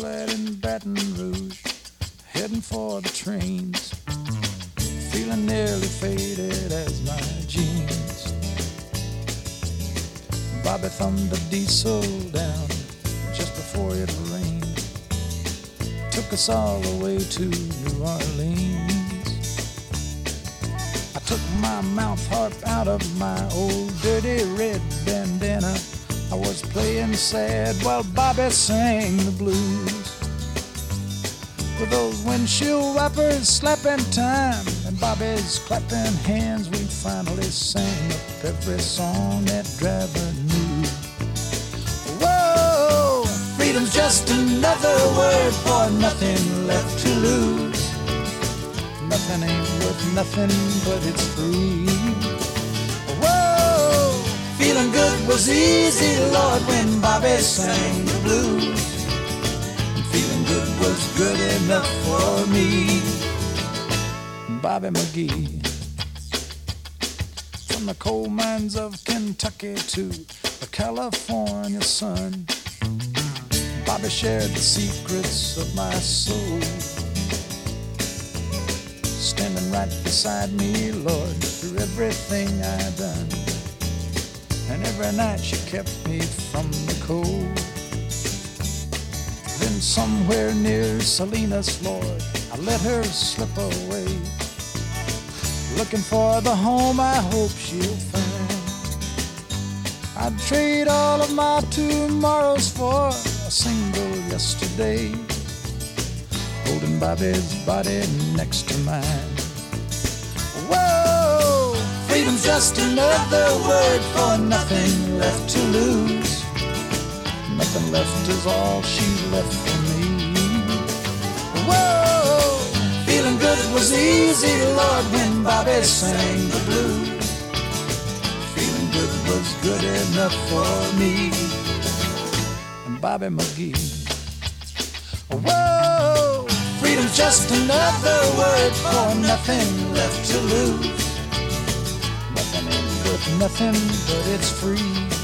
flat in Baton Rouge, heading for the trains, feeling nearly faded as my jeans. Bobby thumbed the diesel down just before it rained, took us all the way to New Orleans. I took my mouth harp out of my old dirty red bandana. I was playing sad while Bobby sang the blues. With those windshield wipers slapping time and Bobby's clapping hands, we finally sang up every song that driver knew. Whoa, freedom's just another word for nothing left to lose. Nothing ain't worth nothing, but it's free. Whoa, feeling good was easy, Lord, when Bobby sang the blues. Feeling good was good enough for me. Bobby McGee. From the coal mines of Kentucky to the California sun, Bobby shared the secrets of my soul, standing right beside me, Lord, through everything I've done. And every night she kept me from the cold. Then somewhere near Salinas, Lord, I let her slip away, looking for the home I hope she'll find. I'd trade all of my tomorrows for a single yesterday, holding Bobby's body next to mine. Whoa, freedom's just another word for nothing left to lose. Nothing left is all she left for me. Whoa, feeling good was easy, Lord, when Bobby sang the blues. Feeling good was good enough for me. And Bobby McGee. Whoa, freedom's just another word for nothing left to lose. Nothing ain't worth nothing, but it's free.